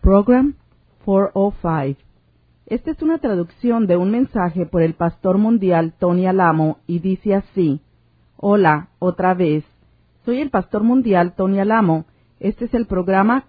Program 405. Esta es una traducción de un mensaje por el pastor mundial Tony Alamo y dice así: Hola, otra vez. Soy el pastor mundial Tony Alamo. Este es el programa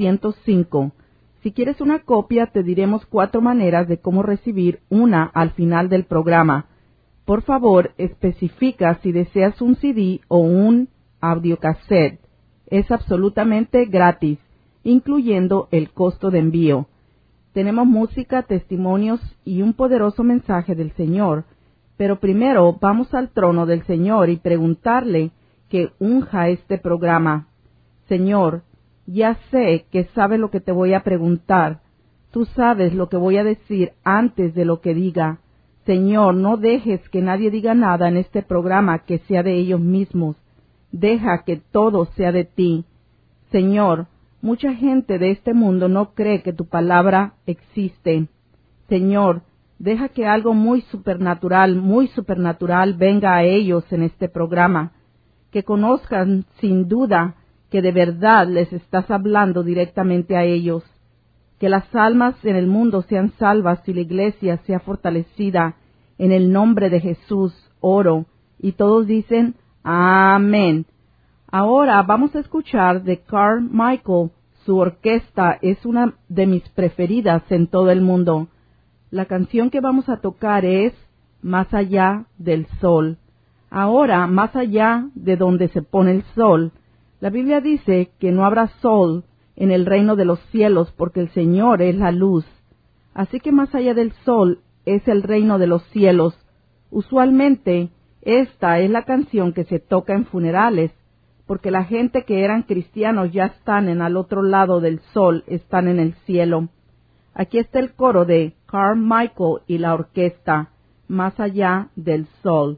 405. Si quieres una copia, te diremos 4 maneras de cómo recibir una al final del programa. Por favor, especifica si deseas un CD o un audiocassette. Es absolutamente gratis, incluyendo el costo de envío. Tenemos música, testimonios y un poderoso mensaje del Señor. Pero primero vamos al trono del Señor y preguntarle que unja este programa. Señor, ya sé que sabes lo que te voy a preguntar. Tú sabes lo que voy a decir antes de lo que diga. Señor, no dejes que nadie diga nada en este programa que sea de ellos mismos. Deja que todo sea de ti. Señor, mucha gente de este mundo no cree que tu palabra existe. Señor, deja que algo muy supernatural venga a ellos en este programa. Que conozcan sin duda que de verdad les estás hablando directamente a ellos. Que las almas en el mundo sean salvas y la iglesia sea fortalecida. En el nombre de Jesús oro. Y todos dicen amén. Ahora vamos a escuchar de Carl Michael. Su orquesta es una de mis preferidas en todo el mundo. La canción que vamos a tocar es Más allá del sol. Ahora, más allá de donde se pone el sol. La Biblia dice que no habrá sol en el reino de los cielos porque el Señor es la luz. Así que más allá del sol es el reino de los cielos. Usualmente, esta es la canción que se toca en funerales, porque la gente que eran cristianos ya están en al otro lado del sol, están en el cielo. Aquí está el coro de Carl Michael y la orquesta, Más allá del sol.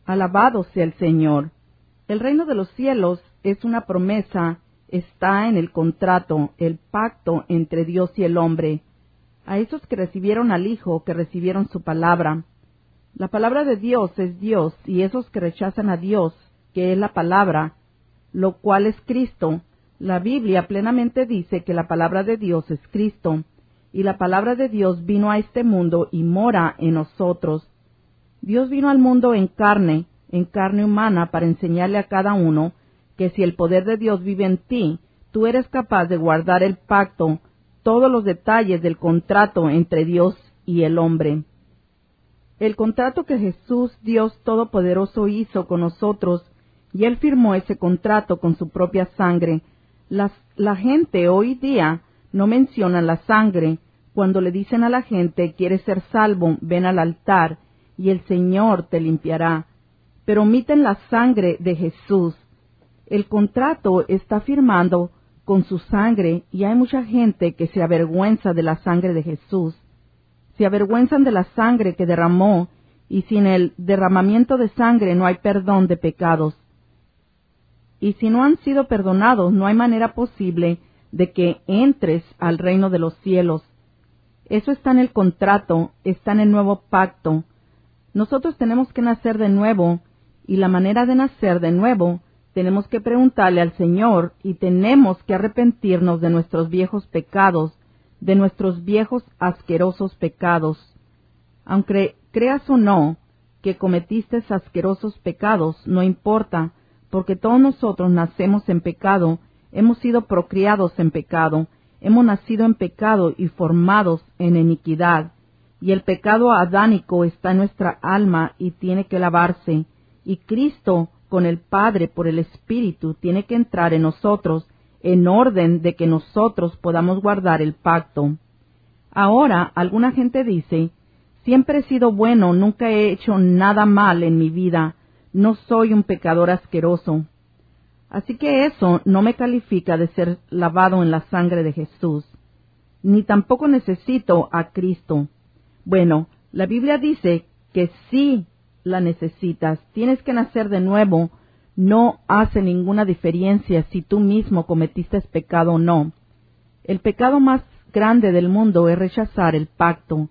Alabado sea el Señor. El reino de los cielos es una promesa, está en el contrato, el pacto entre Dios y el hombre. A esos que recibieron al Hijo, que recibieron su palabra. La palabra de Dios es Dios, y esos que rechazan a Dios, que es la palabra, lo cual es Cristo. La Biblia plenamente dice que la palabra de Dios es Cristo, y la palabra de Dios vino a este mundo y mora en nosotros. Dios vino al mundo en carne humana, para enseñarle a cada uno que si el poder de Dios vive en ti, tú eres capaz de guardar el pacto, todos los detalles del contrato entre Dios y el hombre. El contrato que Jesús, Dios Todopoderoso, hizo con nosotros, y Él firmó ese contrato con su propia sangre. La gente hoy día no menciona la sangre. Cuando le dicen a la gente, ¿quieres ser salvo? Ven al altar, y el Señor te limpiará. Pero omiten la sangre de Jesús. El contrato está firmado con su sangre, y hay mucha gente que se avergüenza de la sangre de Jesús. Se avergüenzan de la sangre que derramó, y sin el derramamiento de sangre no hay perdón de pecados. Y si no han sido perdonados, no hay manera posible de que entres al reino de los cielos. Eso está en el contrato, está en el nuevo pacto. Nosotros tenemos que nacer de nuevo, y la manera de nacer de nuevo, tenemos que preguntarle al Señor, y tenemos que arrepentirnos de nuestros viejos pecados, de nuestros viejos asquerosos pecados. Aunque creas o no que cometiste asquerosos pecados, no importa, porque todos nosotros nacemos en pecado, hemos sido procreados en pecado, hemos nacido en pecado y formados en iniquidad, y el pecado adánico está en nuestra alma y tiene que lavarse, y Cristo, con el Padre por el Espíritu, tiene que entrar en nosotros, en orden de que nosotros podamos guardar el pacto. Ahora, alguna gente dice, siempre he sido bueno, nunca he hecho nada mal en mi vida, no soy un pecador asqueroso. Así que eso no me califica de ser lavado en la sangre de Jesús, ni tampoco necesito a Cristo. Bueno, la Biblia dice que sí la necesitas, tienes que nacer de nuevo. No hace ninguna diferencia si tú mismo cometiste pecado o no. El pecado más grande del mundo es rechazar el pacto.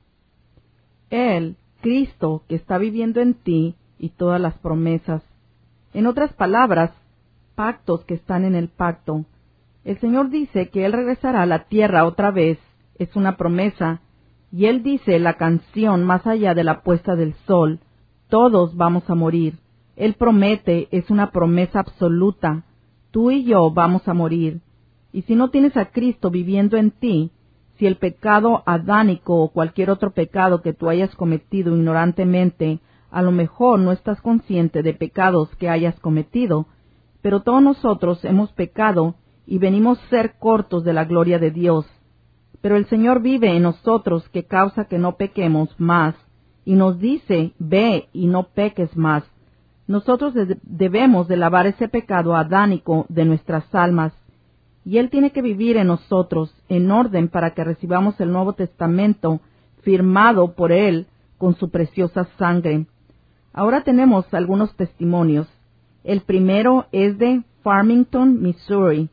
Él, Cristo, que está viviendo en ti, y todas las promesas. En otras palabras, pactos que están en el pacto. El Señor dice que Él regresará a la tierra otra vez, es una promesa, y Él dice la canción más allá de la puesta del sol, todos vamos a morir. Él promete, es una promesa absoluta, tú y yo vamos a morir. Y si no tienes a Cristo viviendo en ti, si el pecado adánico o cualquier otro pecado que tú hayas cometido ignorantemente, a lo mejor no estás consciente de pecados que hayas cometido, pero todos nosotros hemos pecado y venimos a ser cortos de la gloria de Dios. Pero el Señor vive en nosotros, que causa que no pequemos más, y nos dice, ve y no peques más. Nosotros debemos de lavar ese pecado adánico de nuestras almas, y Él tiene que vivir en nosotros, en orden para que recibamos el Nuevo Testamento, firmado por Él con su preciosa sangre. Ahora tenemos algunos testimonios. El primero es de Farmington, Missouri,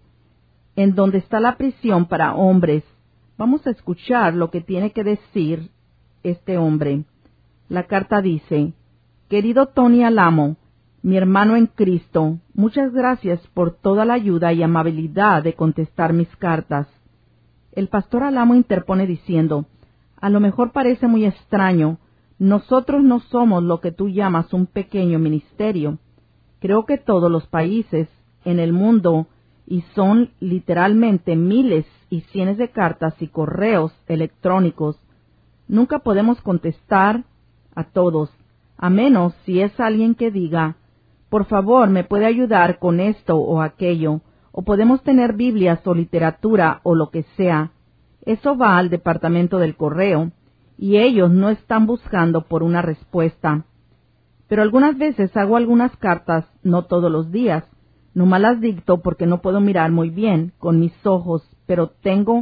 en donde está la prisión para hombres. Vamos a escuchar lo que tiene que decir este hombre. La carta dice, querido Tony Alamo, mi hermano en Cristo, muchas gracias por toda la ayuda y amabilidad de contestar mis cartas. El pastor Alamo interpone diciendo, a lo mejor parece muy extraño, nosotros no somos lo que tú llamas un pequeño ministerio. Creo que todos los países en el mundo, y son literalmente miles y cientos de cartas y correos electrónicos, nunca podemos contestar a todos, a menos si es alguien que diga, por favor, me puede ayudar con esto o aquello, o podemos tener Biblias o literatura o lo que sea. Eso va al departamento del correo, y ellos no están buscando por una respuesta. Pero algunas veces hago algunas cartas, no todos los días, nomás las dicto porque no puedo mirar muy bien con mis ojos, pero tengo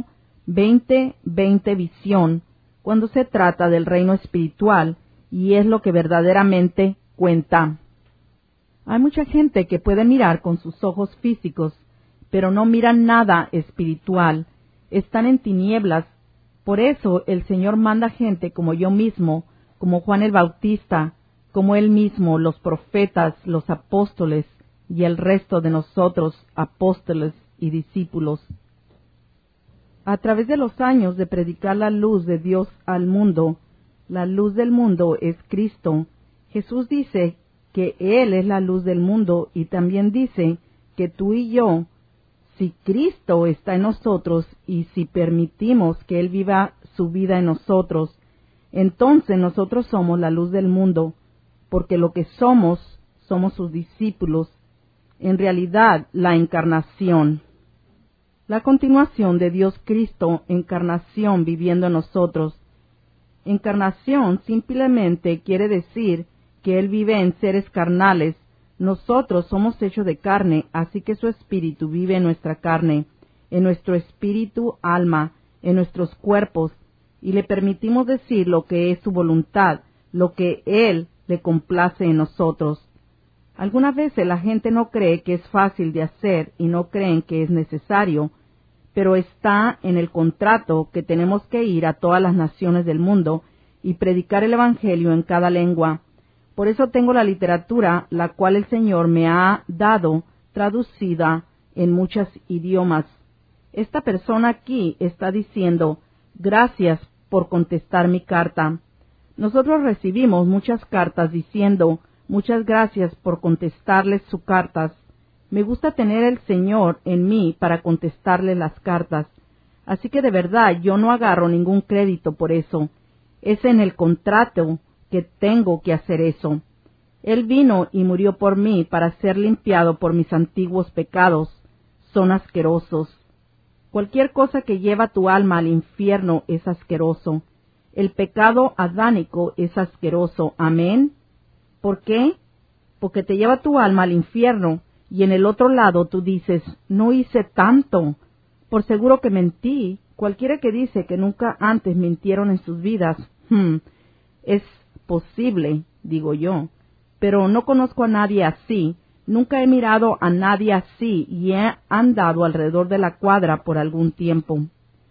20/20 visión cuando se trata del reino espiritual, y es lo que verdaderamente cuenta. Hay mucha gente que puede mirar con sus ojos físicos, pero no miran nada espiritual. Están en tinieblas. Por eso el Señor manda gente como yo mismo, como Juan el Bautista, como Él mismo, los profetas, los apóstoles y el resto de nosotros, apóstoles y discípulos. A través de los años de predicar la luz de Dios al mundo, la luz del mundo es Cristo. Jesús dice que Él es la luz del mundo y también dice que tú y yo, si Cristo está en nosotros y si permitimos que Él viva su vida en nosotros, entonces nosotros somos la luz del mundo, porque lo que somos sus discípulos, en realidad la encarnación. La continuación de Dios Cristo, encarnación viviendo en nosotros. Encarnación simplemente quiere decir que Él vive en seres carnales. Nosotros somos hechos de carne, así que su espíritu vive en nuestra carne, en nuestro espíritu, alma, en nuestros cuerpos, y le permitimos decir lo que es su voluntad, lo que Él le complace en nosotros. Algunas veces la gente no cree que es fácil de hacer y no creen que es necesario, pero está en el contrato que tenemos que ir a todas las naciones del mundo y predicar el Evangelio en cada lengua. Por eso tengo la literatura, la cual el Señor me ha dado, traducida en muchos idiomas. Esta persona aquí está diciendo, gracias por contestar mi carta. Nosotros recibimos muchas cartas diciendo, muchas gracias por contestarles sus cartas. Me gusta tener el Señor en mí para contestarle las cartas. Así que de verdad yo no agarro ningún crédito por eso. Es en el contrato que tengo que hacer eso. Él vino y murió por mí para ser limpiado por mis antiguos pecados. Son asquerosos. Cualquier cosa que lleva tu alma al infierno es asqueroso. El pecado adánico es asqueroso. Amén. ¿Por qué? Porque te lleva tu alma al infierno. Y en el otro lado tú dices, no hice tanto. Por seguro que mentí. Cualquiera que dice que nunca antes mintieron en sus vidas, es posible, digo yo. Pero no conozco a nadie así. Nunca he mirado a nadie así y he andado alrededor de la cuadra por algún tiempo.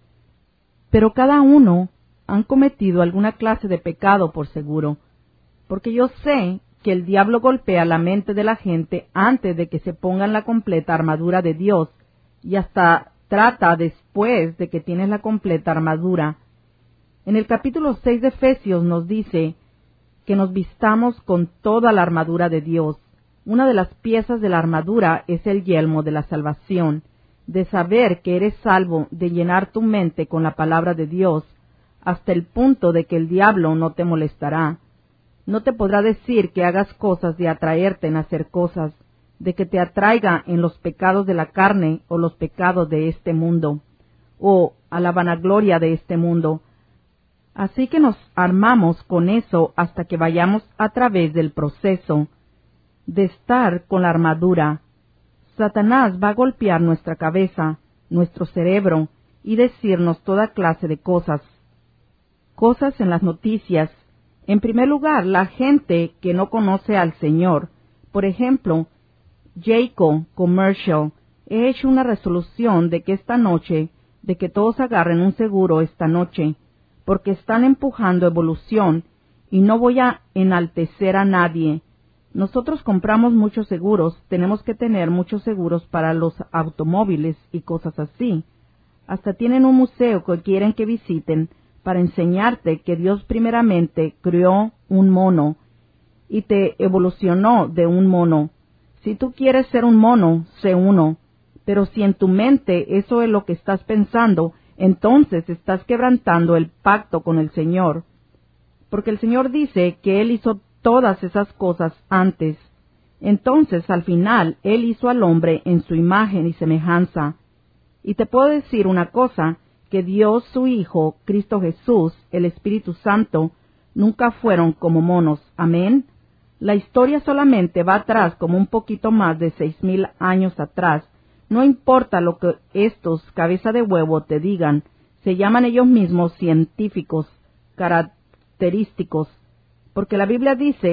Pero cada uno han cometido alguna clase de pecado por seguro. Porque yo sé que el diablo golpea la mente de la gente antes de que se pongan la completa armadura de Dios y hasta trata después de que tienes la completa armadura. En el capítulo 6 de Efesios nos dice que nos vistamos con toda la armadura de Dios. Una de las piezas de la armadura es el yelmo de la salvación, de saber que eres salvo, de llenar tu mente con la palabra de Dios, hasta el punto de que el diablo no te molestará. No te podrá decir que hagas cosas de atraerte en hacer cosas, de que te atraiga en los pecados de la carne o los pecados de este mundo, o a la vanagloria de este mundo. Así que nos armamos con eso hasta que vayamos a través del proceso de estar con la armadura. Satanás va a golpear nuestra cabeza, nuestro cerebro, y decirnos toda clase de cosas. Cosas en las noticias. En primer lugar, la gente que no conoce al Señor. Por ejemplo, Jayco Commercial. He hecho una resolución de que esta noche, de que todos agarren un seguro esta noche, porque están empujando evolución, y no voy a enaltecer a nadie. Nosotros compramos muchos seguros, tenemos que tener muchos seguros para los automóviles y cosas así. Hasta tienen un museo que quieren que visiten para enseñarte que Dios primeramente creó un mono y te evolucionó de un mono. Si tú quieres ser un mono, sé uno. Pero si en tu mente eso es lo que estás pensando, entonces estás quebrantando el pacto con el Señor. Porque el Señor dice que Él hizo todas esas cosas antes. Entonces, al final, Él hizo al hombre en su imagen y semejanza. Y te puedo decir una cosa, que Dios, su Hijo, Cristo Jesús, el Espíritu Santo, nunca fueron como monos. Amén. La historia solamente va atrás como un poquito más de 6,000 años atrás. No importa lo que estos cabeza de huevo te digan, se llaman ellos mismos científicos, característicos, porque la Biblia dice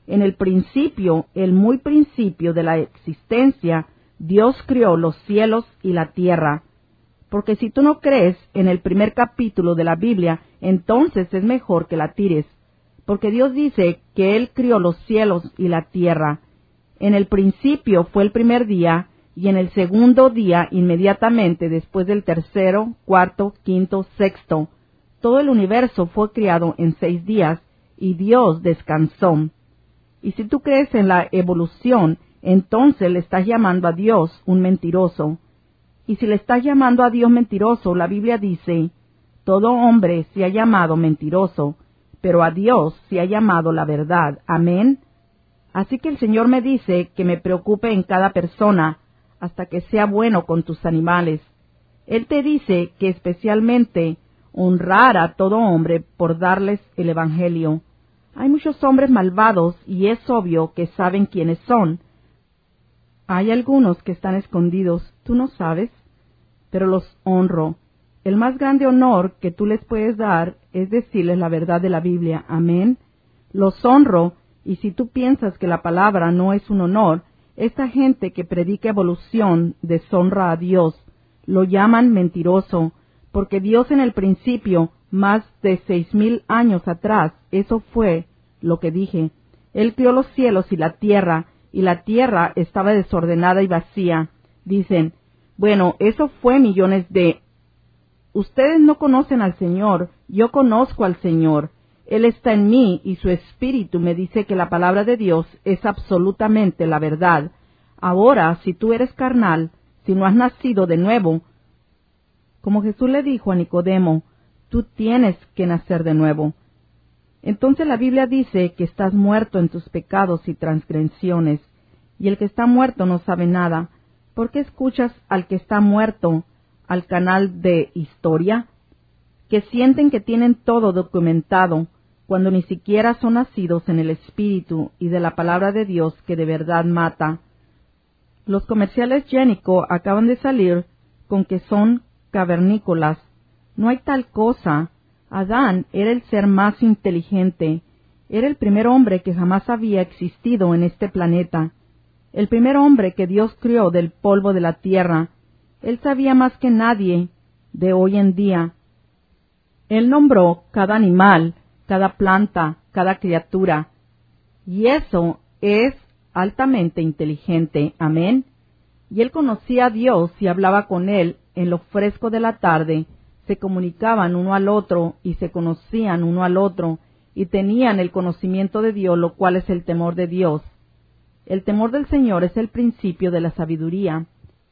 En el principio, el muy principio de la existencia, Dios crió los cielos y la tierra. Porque si tú no crees en el primer capítulo de la Biblia, entonces es mejor que la tires. Porque Dios dice que Él crió los cielos y la tierra. En el principio fue el primer día, y en el segundo día, inmediatamente después del tercero, cuarto, quinto, sexto, todo el universo fue creado en 6 días, y Dios descansó. Y si tú crees en la evolución, entonces le estás llamando a Dios un mentiroso. Y si le estás llamando a Dios mentiroso, la Biblia dice, todo hombre se ha llamado mentiroso, pero a Dios se ha llamado la verdad. Amén. Así que el Señor me dice que me preocupe en cada persona, hasta que sea bueno con tus animales. Él te dice que especialmente honrar a todo hombre por darles el Evangelio. Hay muchos hombres malvados y es obvio que saben quiénes son. Hay algunos que están escondidos, tú no sabes, pero los honro. El más grande honor que tú les puedes dar es decirles la verdad de la Biblia. Amén. Los honro, y si tú piensas que la palabra no es un honor, esta gente que predica evolución deshonra a Dios. Lo llaman mentiroso, porque Dios en el principio, más de 6,000 años atrás, eso fue lo que dije. Él crió los cielos y la tierra estaba desordenada y vacía. Dicen, bueno, eso fue millones de... Ustedes no conocen al Señor, yo conozco al Señor. Él está en mí y su espíritu me dice que la palabra de Dios es absolutamente la verdad. Ahora, si tú eres carnal, si no has nacido de nuevo, como Jesús le dijo a Nicodemo, tú tienes que nacer de nuevo. Entonces la Biblia dice que estás muerto en tus pecados y transgresiones, y el que está muerto no sabe nada. ¿Por qué escuchas al que está muerto, al canal de historia? Que sienten que tienen todo documentado, cuando ni siquiera son nacidos en el Espíritu y de la palabra de Dios que de verdad mata. Los comerciales Génico acaban de salir con que son cavernícolas. No hay tal cosa. Adán era el ser más inteligente. Era el primer hombre que jamás había existido en este planeta. El primer hombre que Dios crió del polvo de la tierra. Él sabía más que nadie de hoy en día. Él nombró cada animal, cada planta, cada criatura. Y eso es altamente inteligente. Amén. Y él conocía a Dios y hablaba con él en lo fresco de la tarde. Se comunicaban uno al otro y se conocían uno al otro y tenían el conocimiento de Dios, lo cual es el temor de Dios. El temor del Señor es el principio de la sabiduría.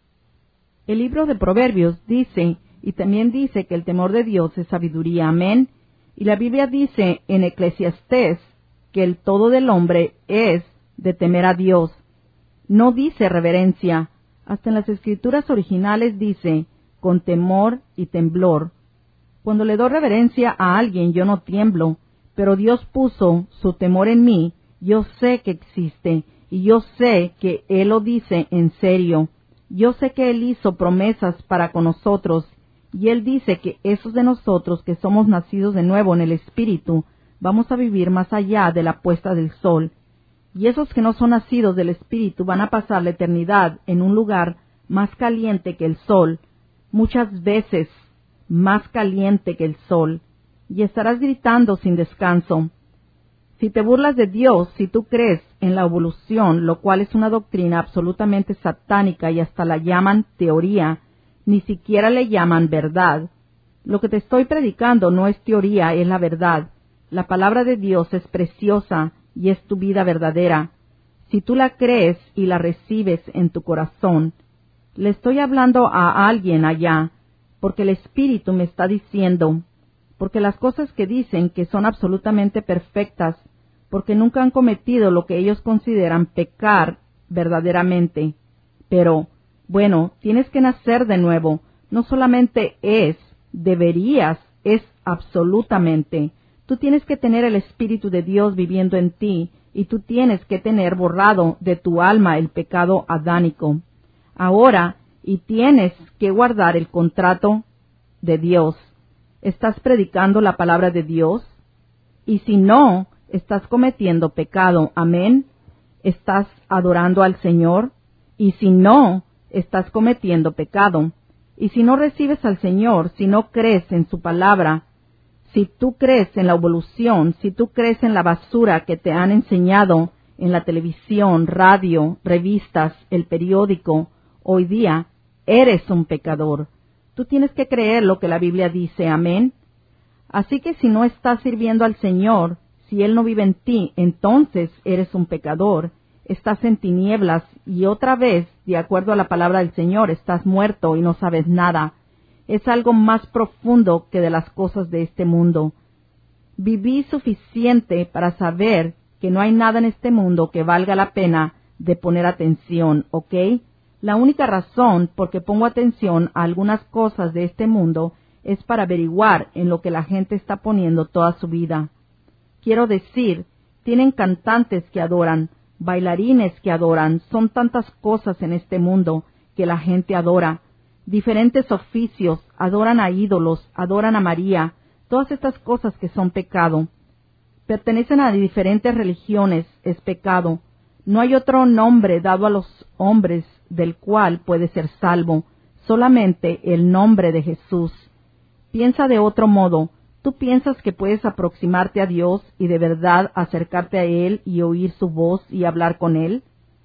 El libro de Proverbios dice, y también dice que el temor de Dios es sabiduría. Amén. Y la Biblia dice en Eclesiastés que el todo del hombre es de temer a Dios. No dice reverencia. Hasta en las escrituras originales dice con temor y temblor. Cuando le doy reverencia a alguien yo no tiemblo, pero Dios puso su temor en mí. Yo sé que existe y yo sé que Él lo dice en serio. Yo sé que Él hizo promesas para con nosotros y Él dice que esos de nosotros que somos nacidos de nuevo en el Espíritu vamos a vivir más allá de la puesta del sol. Y esos que no son nacidos del Espíritu van a pasar la eternidad en un lugar más caliente que el sol, muchas veces más caliente que el sol, y estarás gritando sin descanso. Si te burlas de Dios, si tú crees en la evolución, lo cual es una doctrina absolutamente satánica y hasta la llaman teoría, ni siquiera le llaman verdad. Lo que te estoy predicando no es teoría, es la verdad. La palabra de Dios es preciosa y es tu vida verdadera. Si tú la crees y la recibes en tu corazón, le estoy hablando a alguien allá, porque el Espíritu me está diciendo, porque las cosas que dicen que son absolutamente perfectas, porque nunca han cometido lo que ellos consideran pecar verdaderamente. Pero, bueno, tienes que nacer de nuevo. No solamente es, deberías, es absolutamente. Tú tienes que tener el Espíritu de Dios viviendo en ti, y tú tienes que tener borrado de tu alma el pecado adánico. Ahora, y tienes que guardar el contrato de Dios. ¿Estás predicando la palabra de Dios? Y si no, estás cometiendo pecado. Amén. ¿Estás adorando al Señor? Y si no, estás cometiendo pecado. Y si no recibes al Señor, si no crees en su palabra, si tú crees en la evolución, si tú crees en la basura que te han enseñado en la televisión, radio, revistas, el periódico, hoy día, eres un pecador. Tú tienes que creer lo que la Biblia dice. Amén. Así que si no estás sirviendo al Señor, si Él no vive en ti, entonces eres un pecador. Estás en tinieblas y otra vez, de acuerdo a la palabra del Señor, estás muerto y no sabes nada. Es algo más profundo que de las cosas de este mundo. Viví suficiente para saber que no hay nada en este mundo que valga la pena de poner atención, ¿ok? La única razón por que pongo atención a algunas cosas de este mundo es para averiguar en lo que la gente está poniendo toda su vida. Quiero decir, tienen cantantes que adoran, bailarines que adoran, son tantas cosas en este mundo que la gente adora. Diferentes oficios, adoran a ídolos, adoran a María, todas estas cosas que son pecado. Pertenecen a diferentes religiones, es pecado. No hay otro nombre dado a los hombres del cual puede ser salvo, solamente el nombre de Jesús. Piensa de otro modo. ¿Tú piensas que puedes aproximarte a Dios y de verdad acercarte a Él y oír su voz y hablar con Él?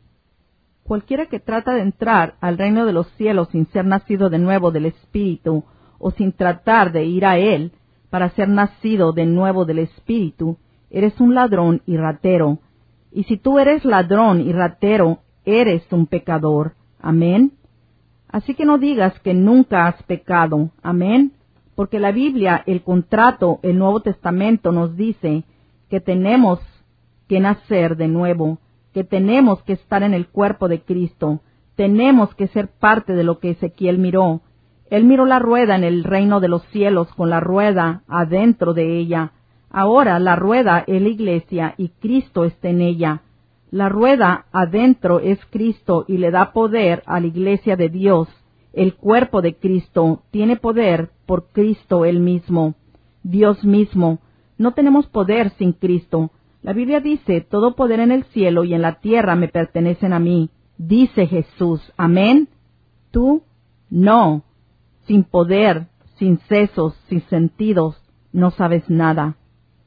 Cualquiera que trata de entrar al reino de los cielos sin ser nacido de nuevo del Espíritu o sin tratar de ir a Él para ser nacido de nuevo del Espíritu, eres un ladrón y ratero. Y si tú eres ladrón y ratero, eres un pecador. Amén. Así que no digas que nunca has pecado. Amén. Porque la Biblia, el contrato, el Nuevo Testamento nos dice que tenemos que nacer de nuevo, que tenemos que estar en el cuerpo de Cristo, tenemos que ser parte de lo que Ezequiel miró. Él miró la rueda en el reino de los cielos con la rueda adentro de ella. Ahora la rueda es la iglesia y Cristo está en ella. La rueda adentro es Cristo y le da poder a la iglesia de Dios. El cuerpo de Cristo tiene poder por Cristo Él mismo, Dios mismo. No tenemos poder sin Cristo. La Biblia dice, todo poder en el cielo y en la tierra me pertenecen a mí. Dice Jesús, amén. Tú, no. Sin poder, sin sesos, sin sentidos, no sabes nada.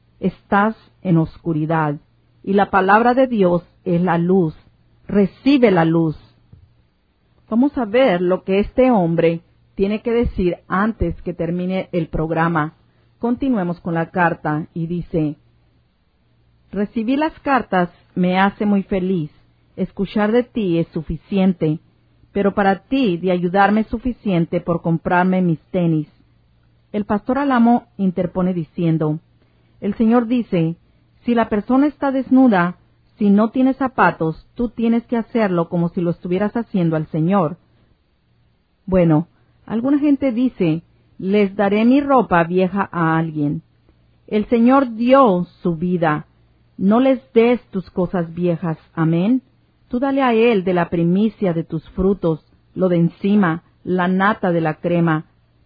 Estás en oscuridad. Y la palabra de Dios es la luz. Recibe la luz. Vamos a ver lo que este hombre tiene que decir antes que termine el programa. Continuemos con la carta y dice, recibir las cartas me hace muy feliz. Escuchar de ti es suficiente, pero para ti de ayudarme es suficiente por comprarme mis tenis. El pastor Alamo interpone diciendo, el Señor dice, si la persona está desnuda, si no tiene zapatos, tú tienes que hacerlo como si lo estuvieras haciendo al Señor. Bueno, alguna gente dice, les daré mi ropa vieja a alguien. El Señor dio su vida. No les des tus cosas viejas. Amén. Tú dale a Él de la primicia de tus frutos, lo de encima, la nata de la crema.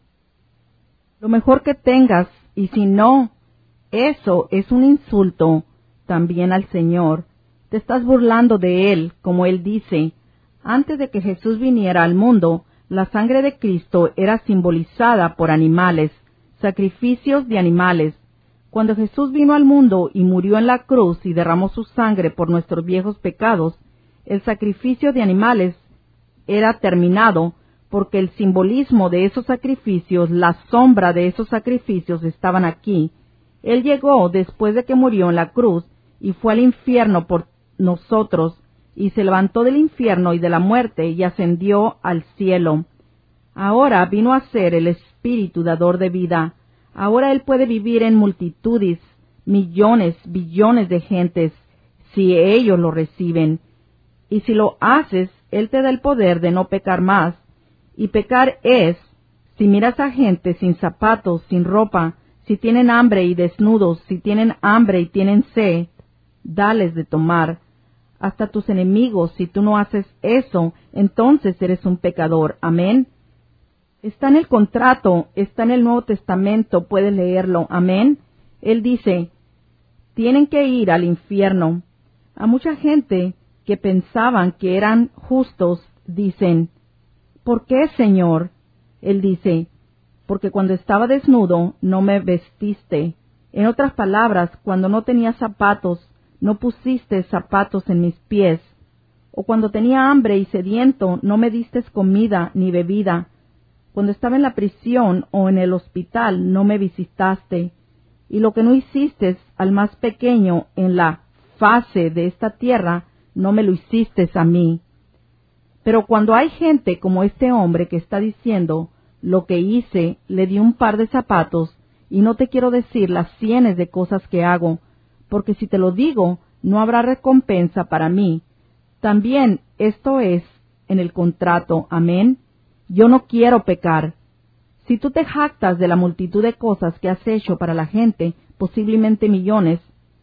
Lo mejor que tengas, y si no, eso es un insulto también al Señor. Te estás burlando de Él, como Él dice. Antes de que Jesús viniera al mundo, la sangre de Cristo era simbolizada por animales, sacrificios de animales. Cuando Jesús vino al mundo y murió en la cruz y derramó su sangre por nuestros viejos pecados, el sacrificio de animales era terminado porque el simbolismo de esos sacrificios, la sombra de esos sacrificios estaban aquí. Él llegó después de que murió en la cruz y fue al infierno por nosotros, y se levantó del infierno y de la muerte y ascendió al cielo. Ahora vino a ser el Espíritu dador de vida. Ahora Él puede vivir en multitudes, millones, billones de gentes, si ellos lo reciben. Y si lo haces, Él te da el poder de no pecar más. Y pecar es, si miras a gente sin zapatos, sin ropa, si tienen hambre y desnudos, si tienen hambre y tienen sed, dales de tomar. Hasta tus enemigos, si tú no haces eso, entonces eres un pecador. Amén. Está en el contrato, está en el Nuevo Testamento, puedes leerlo. Amén. Él dice, tienen que ir al infierno. A mucha gente que pensaban que eran justos, dicen, ¿por qué, Señor? Él dice, porque cuando estaba desnudo no me vestiste. En otras palabras, cuando no tenía zapatos, no pusiste zapatos en mis pies. O cuando tenía hambre y sediento, no me diste comida ni bebida. Cuando estaba en la prisión o en el hospital, no me visitaste. Y lo que no hiciste al más pequeño en la fase de esta tierra, no me lo hiciste a mí. Pero cuando hay gente como este hombre que está diciendo, lo que hice, le di un par de zapatos, y no te quiero decir las cienes de cosas que hago, porque si te lo digo, no habrá recompensa para mí. También esto es en el contrato, amén. Yo no quiero pecar. Si tú te jactas de la multitud de cosas que has hecho para la gente, posiblemente millones,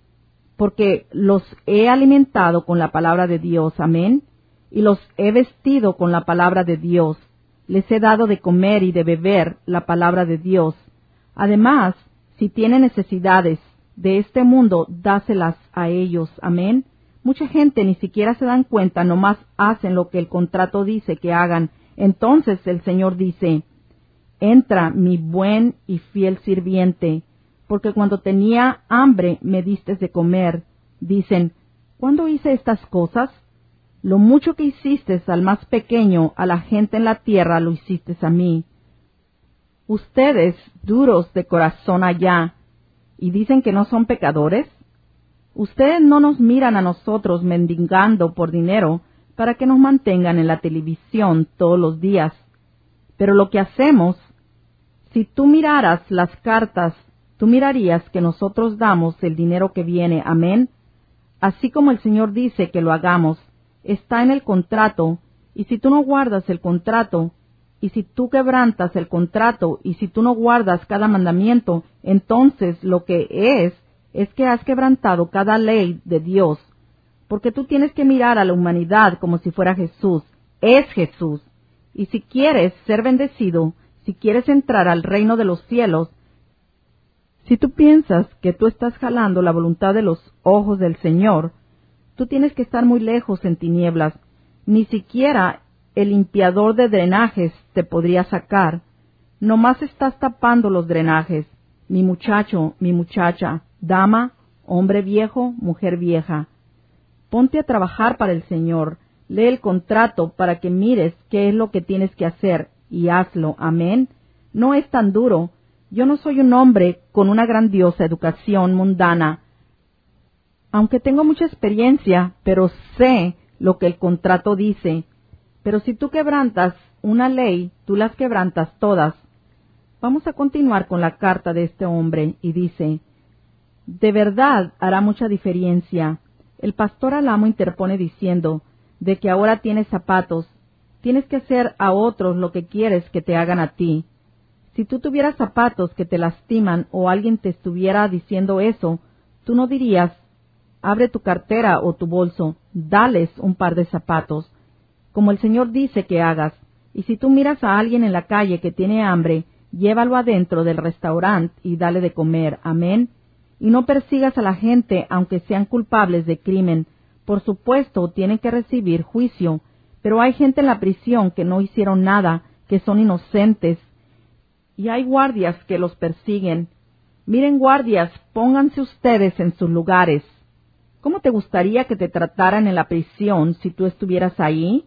porque los he alimentado con la palabra de Dios, amén, y los he vestido con la palabra de Dios, les he dado de comer y de beber la palabra de Dios. Además, si tienen necesidades de este mundo, dáselas a ellos, amén. Mucha gente ni siquiera se dan cuenta, nomás hacen lo que el contrato dice que hagan. Entonces el Señor dice, entra, mi buen y fiel sirviente, porque cuando tenía hambre me diste de comer. Dicen, ¿cuándo hice estas cosas? Lo mucho que hiciste al más pequeño, a la gente en la tierra, lo hiciste a mí. Ustedes, duros de corazón allá, y dicen que no son pecadores. Ustedes no nos miran a nosotros mendigando por dinero para que nos mantengan en la televisión todos los días. Pero lo que hacemos, si tú miraras las cartas, tú mirarías que nosotros damos el dinero que viene, amén. Así como el Señor dice que lo hagamos, está en el contrato, y si tú no guardas el contrato, y si tú quebrantas el contrato, y si tú no guardas cada mandamiento, entonces lo que es que has quebrantado cada ley de Dios, porque tú tienes que mirar a la humanidad como si fuera Jesús. Es Jesús. Y si quieres ser bendecido, si quieres entrar al reino de los cielos, si tú piensas que tú estás jalando la voluntad de los ojos del Señor, tú tienes que estar muy lejos en tinieblas. Ni siquiera el limpiador de drenajes te podría sacar. Nomás estás tapando los drenajes. Mi muchacho, mi muchacha, dama, hombre viejo, mujer vieja. Ponte a trabajar para el Señor. Lee el contrato para que mires qué es lo que tienes que hacer y hazlo. Amén. No es tan duro. Yo no soy un hombre con una grandiosa educación mundana, aunque tengo mucha experiencia, pero sé lo que el contrato dice. Pero si tú quebrantas una ley, tú las quebrantas todas. Vamos a continuar con la carta de este hombre, y dice, de verdad hará mucha diferencia. El pastor al amo interpone diciendo, de que ahora tienes zapatos, tienes que hacer a otros lo que quieres que te hagan a ti. Si tú tuvieras zapatos que te lastiman o alguien te estuviera diciendo eso, tú no dirías, abre tu cartera o tu bolso, dales un par de zapatos, como el Señor dice que hagas. Y si tú miras a alguien en la calle que tiene hambre, llévalo adentro del restaurante y dale de comer. Amén. Y no persigas a la gente aunque sean culpables de crimen. Por supuesto, tienen que recibir juicio, pero hay gente en la prisión que no hicieron nada, que son inocentes. Y hay guardias que los persiguen. Miren, guardias, pónganse ustedes en sus lugares. ¿Cómo te gustaría que te trataran en la prisión si tú estuvieras ahí?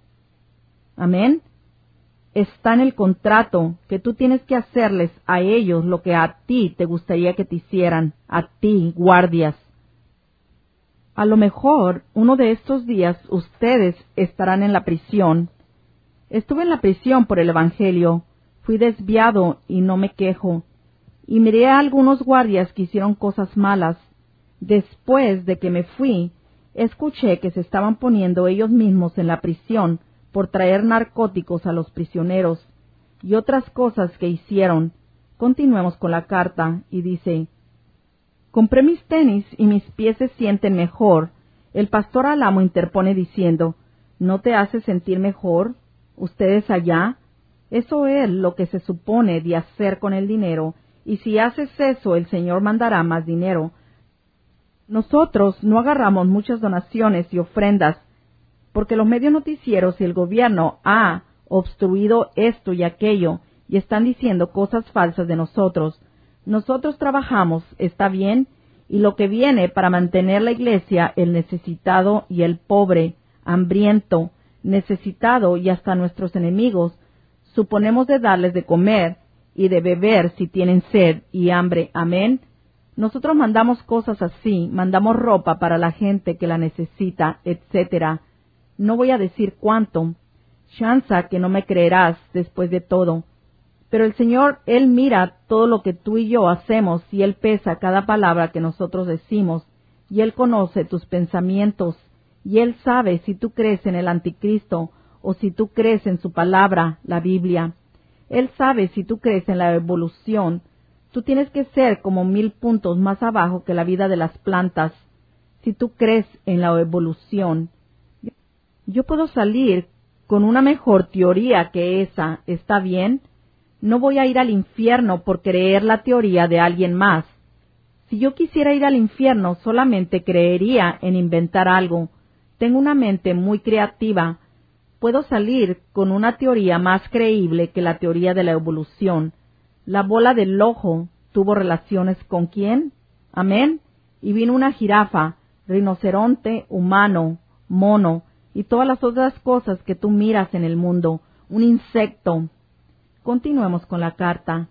Amén. Está en el contrato que tú tienes que hacerles a ellos lo que a ti te gustaría que te hicieran, a ti, guardias. A lo mejor uno de estos días ustedes estarán en la prisión. Estuve en la prisión por el Evangelio, fui desviado y no me quejo, y miré a algunos guardias que hicieron cosas malas. Después de que me fui, escuché que se estaban poniendo ellos mismos en la prisión por traer narcóticos a los prisioneros y otras cosas que hicieron. Continuemos con la carta, y dice, compré mis tenis y mis pies se sienten mejor. El pastor al amo interpone diciendo, ¿no te hace sentir mejor? ¿Ustedes allá? Eso es lo que se supone de hacer con el dinero, y si haces eso el Señor mandará más dinero. Nosotros no agarramos muchas donaciones y ofrendas porque los medios noticieros y el gobierno ha obstruido esto y aquello y están diciendo cosas falsas de nosotros. Nosotros trabajamos, está bien, y lo que viene para mantener la iglesia, el necesitado y el pobre, hambriento, necesitado y hasta nuestros enemigos, suponemos de darles de comer y de beber si tienen sed y hambre. Amén. Nosotros mandamos cosas así, mandamos ropa para la gente que la necesita, etcétera. No voy a decir cuánto. Chanza que no me creerás después de todo. Pero el Señor, Él mira todo lo que tú y yo hacemos y Él pesa cada palabra que nosotros decimos y Él conoce tus pensamientos y Él sabe si tú crees en el anticristo o si tú crees en su palabra, la Biblia. Él sabe si tú crees en la evolución. Tú tienes que ser como 1000 puntos más abajo que la vida de las plantas. Si tú crees en la evolución, yo puedo salir con una mejor teoría que esa, ¿está bien? No voy a ir al infierno por creer la teoría de alguien más. Si yo quisiera ir al infierno, solamente creería en inventar algo. Tengo una mente muy creativa. Puedo salir con una teoría más creíble que la teoría de la evolución. La bola del ojo tuvo relaciones ¿con quién? Amén. Y vino una jirafa, rinoceronte, humano, mono, y todas las otras cosas que tú miras en el mundo, un insecto. Continuemos con la carta.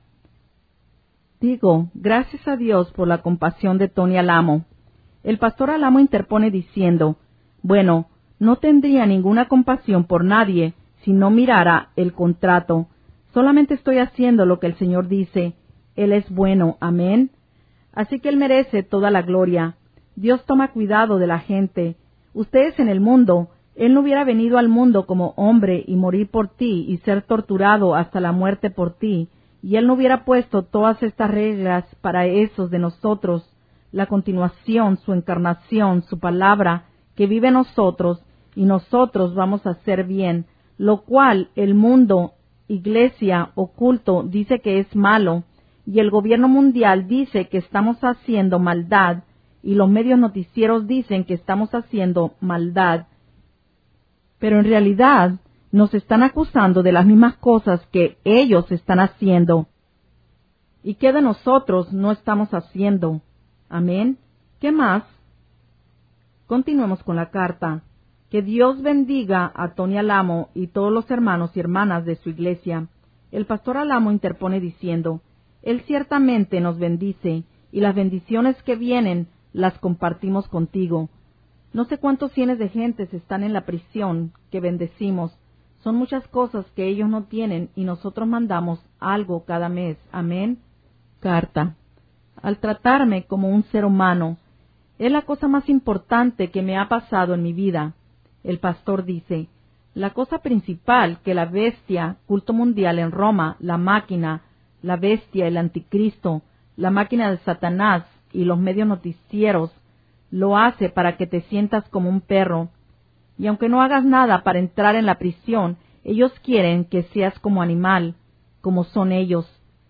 Digo, gracias a Dios por la compasión de Tony Alamo. El pastor Alamo interpone diciendo, bueno, no tendría ninguna compasión por nadie si no mirara el contrato. Solamente estoy haciendo lo que el Señor dice. Él es bueno. Amén. Así que Él merece toda la gloria. Dios toma cuidado de la gente. Ustedes en el mundo, Él no hubiera venido al mundo como hombre y morir por ti y ser torturado hasta la muerte por ti, y Él no hubiera puesto todas estas reglas para esos de nosotros, la continuación, su encarnación, su palabra, que vive en nosotros, y nosotros vamos a hacer bien, lo cual el mundo, iglesia, oculto, dice que es malo, y el gobierno mundial dice que estamos haciendo maldad, y los medios noticieros dicen que estamos haciendo maldad. Pero en realidad nos están acusando de las mismas cosas que ellos están haciendo. ¿Y qué de nosotros no estamos haciendo? Amén. ¿Qué más? Continuemos con la carta. Que Dios bendiga a Tony Alamo y todos los hermanos y hermanas de su iglesia. El pastor Alamo interpone diciendo, Él ciertamente nos bendice, y las bendiciones que vienen las compartimos contigo. No sé cuántos cientos de gentes están en la prisión que bendecimos. Son muchas cosas que ellos no tienen y nosotros mandamos algo cada mes. Amén. Carta. Al tratarme como un ser humano, es la cosa más importante que me ha pasado en mi vida. El pastor dice, la cosa principal que la bestia, culto mundial en Roma, la máquina, la bestia, el anticristo, la máquina de Satanás y los medios noticieros, lo hace para que te sientas como un perro. Y aunque no hagas nada para entrar en la prisión, ellos quieren que seas como animal, como son ellos.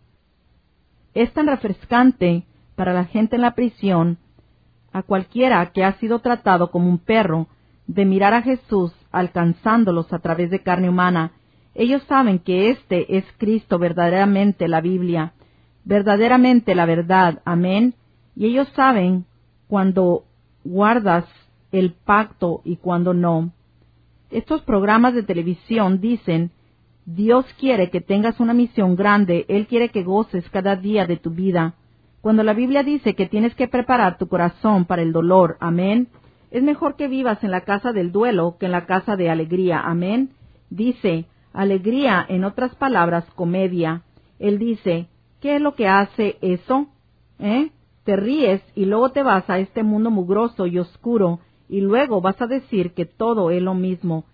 Es tan refrescante para la gente en la prisión, a cualquiera que ha sido tratado como un perro, de mirar a Jesús alcanzándolos a través de carne humana. Ellos saben que este es Cristo, verdaderamente la Biblia, verdaderamente la verdad. Amén. Y ellos saben cuando guardas el pacto y cuando no. Estos programas de televisión dicen, Dios quiere que tengas una misión grande, Él quiere que goces cada día de tu vida. Cuando la Biblia dice que tienes que preparar tu corazón para el dolor, amén, es mejor que vivas en la casa del duelo que en la casa de alegría, amén. Dice, alegría, en otras palabras, comedia. Él dice, ¿qué es lo que hace eso? Te ríes y luego te vas a este mundo mugroso y oscuro y luego vas a decir que todo es lo mismo.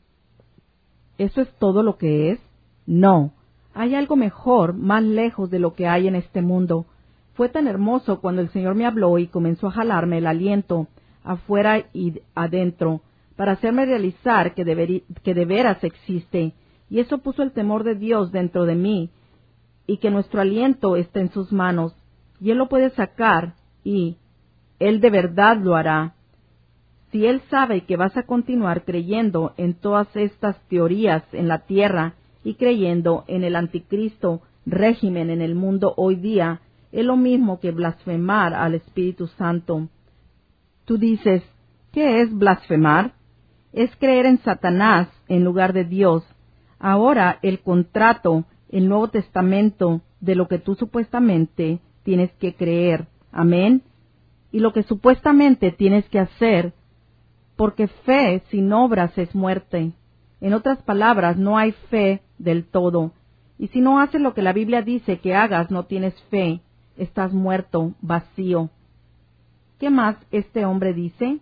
¿Eso es todo lo que es? No. Hay algo mejor, más lejos de lo que hay en este mundo. Fue tan hermoso cuando el Señor me habló y comenzó a jalarme el aliento, afuera y adentro, para hacerme realizar que de veras existe, y eso puso el temor de Dios dentro de mí, y que nuestro aliento está en sus manos, y Él lo puede sacar, y Él de verdad lo hará. Si Él sabe que vas a continuar creyendo en todas estas teorías en la tierra y creyendo en el anticristo régimen en el mundo hoy día, es lo mismo que blasfemar al Espíritu Santo. Tú dices, ¿qué es blasfemar? Es creer en Satanás en lugar de Dios. Ahora el contrato, el Nuevo Testamento, de lo que tú supuestamente tienes que creer. Amén. Y lo que supuestamente tienes que hacer, porque fe sin obras es muerte. En otras palabras, no hay fe del todo. Y si no haces lo que la Biblia dice que hagas, no tienes fe. Estás muerto, vacío. ¿Qué más este hombre dice?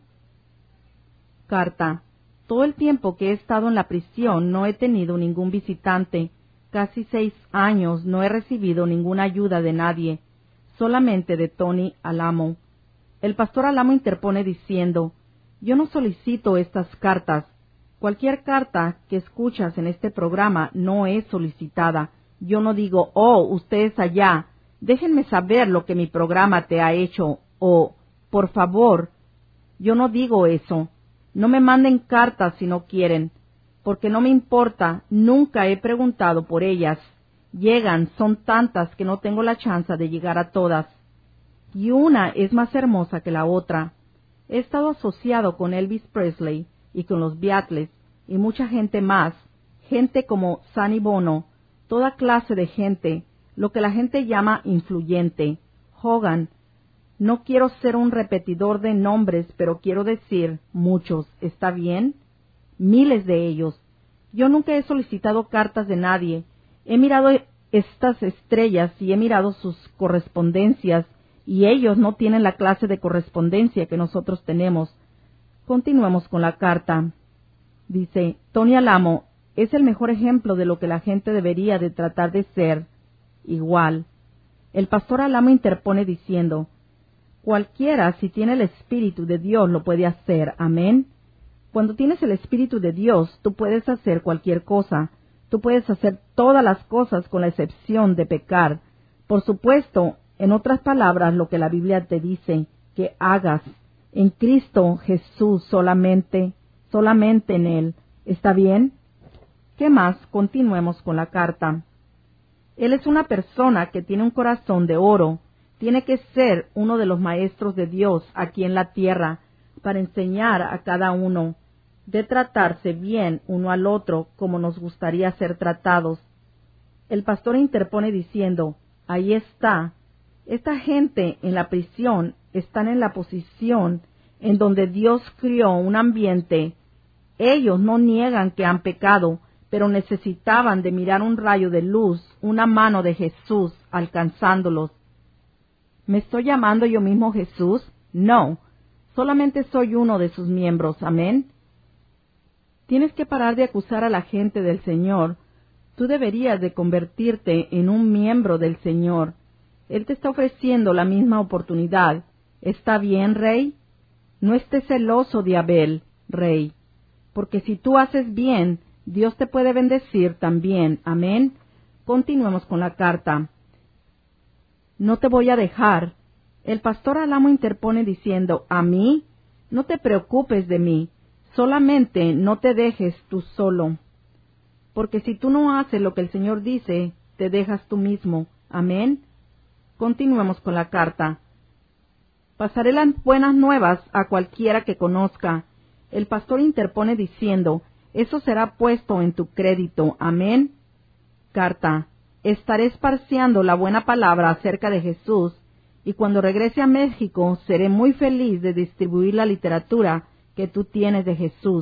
Carta. Todo el tiempo que he estado en la prisión no he tenido ningún visitante. Casi 6 años no he recibido ninguna ayuda de nadie, solamente de Tony Alamo. El pastor Alamo interpone diciendo, yo no solicito estas cartas. Cualquier carta que escuchas en este programa no es solicitada. Yo no digo, oh, ustedes allá, déjenme saber lo que mi programa te ha hecho, o, por favor. Yo no digo eso. No me manden cartas si no quieren, porque no me importa, nunca he preguntado por ellas. Llegan, son tantas que no tengo la chance de llegar a todas. Y una es más hermosa que la otra. He estado asociado con Elvis Presley y con los Beatles y mucha gente más, gente como Sonny Bono, toda clase de gente, lo que la gente llama influyente. Hogan. No quiero ser un repetidor de nombres, pero quiero decir muchos, ¿está bien? Miles de ellos. Yo nunca he solicitado cartas de nadie. He mirado estas estrellas y he mirado sus correspondencias, y ellos no tienen la clase de correspondencia que nosotros tenemos. Continuemos con la carta. Dice, Tony Alamo es el mejor ejemplo de lo que la gente debería de tratar de ser. Igual. El pastor Alamo interpone diciendo, cualquiera, si tiene el Espíritu de Dios, lo puede hacer. Amén. Cuando tienes el Espíritu de Dios, tú puedes hacer cualquier cosa. Tú puedes hacer todas las cosas con la excepción de pecar. Por supuesto, en otras palabras, lo que la Biblia te dice que hagas. En Cristo Jesús solamente en Él. ¿Está bien? ¿Qué más? Continuemos con la carta. Él es una persona que tiene un corazón de oro. Tiene que ser uno de los maestros de Dios aquí en la tierra para enseñar a cada uno de tratarse bien uno al otro como nos gustaría ser tratados. El pastor interpone diciendo, ahí está. Esta gente en la prisión están en la posición en donde Dios crió un ambiente. Ellos no niegan que han pecado, pero necesitaban de mirar un rayo de luz, una mano de Jesús alcanzándolos. ¿Me estoy llamando yo mismo Jesús? No, solamente soy uno de sus miembros. Amén. Tienes que parar de acusar a la gente del Señor. Tú deberías de convertirte en un miembro del Señor. Él te está ofreciendo la misma oportunidad. ¿Está bien, Rey? No estés celoso de Abel, Rey, porque si tú haces bien, Dios te puede bendecir también. Amén. Continuemos con la carta. No te voy a dejar. El pastor Alamo interpone diciendo, ¿a mí? No te preocupes de mí, solamente no te dejes tú solo. Porque si tú no haces lo que el Señor dice, te dejas tú mismo. Amén. Continuemos con la carta. Pasaré las buenas nuevas a cualquiera que conozca. El pastor interpone diciendo, eso será puesto en tu crédito. Amén. Carta. Estaré esparciando la buena palabra acerca de Jesús, y cuando regrese a México seré muy feliz de distribuir la literatura que tú tienes de Jesús.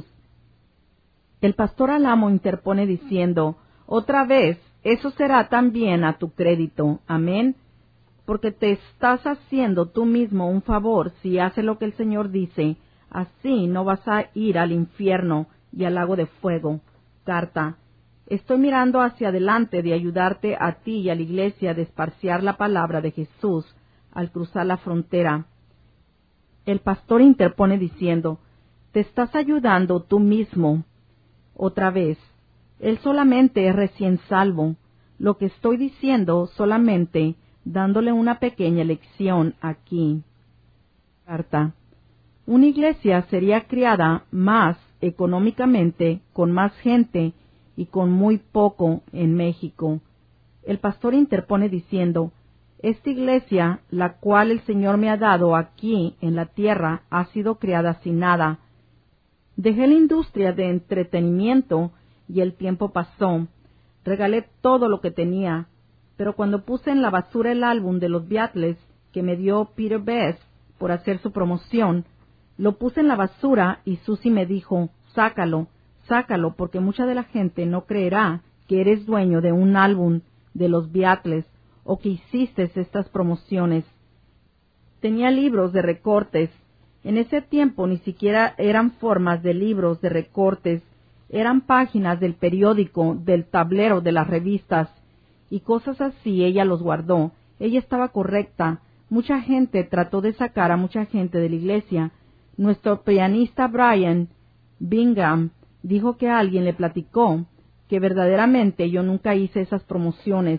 El pastor Alamo interpone diciendo, otra vez, eso será también a tu crédito. Amén. Porque te estás haciendo tú mismo un favor si haces lo que el Señor dice. Así no vas a ir al infierno y al lago de fuego. Carta. Estoy mirando hacia adelante de ayudarte a ti y a la iglesia de esparciar la palabra de Jesús al cruzar la frontera. El pastor interpone diciendo, te estás ayudando tú mismo. Otra vez, él solamente es recién salvo. Lo que estoy diciendo solamente dándole una pequeña lección aquí. Carta. Una iglesia sería criada más económicamente, con más gente y con muy poco en México. El pastor interpone diciendo: esta iglesia, la cual el Señor me ha dado aquí en la tierra, ha sido criada sin nada. Dejé la industria de entretenimiento y el tiempo pasó. Regalé todo lo que tenía, pero cuando puse en la basura el álbum de los Beatles que me dio Peter Best por hacer su promoción, lo puse en la basura y Susie me dijo: sácalo, sácalo, porque mucha de la gente no creerá que eres dueño de un álbum de los Beatles o que hiciste estas promociones. Tenía libros de recortes. En ese tiempo ni siquiera eran formas de libros de recortes, eran páginas del periódico, del tablero de las revistas, y cosas así. Ella los guardó. Ella estaba correcta. Mucha gente trató de sacar a mucha gente de la iglesia. Nuestro pianista Brian Bingham dijo que alguien le platicó que verdaderamente yo nunca hice esas promociones.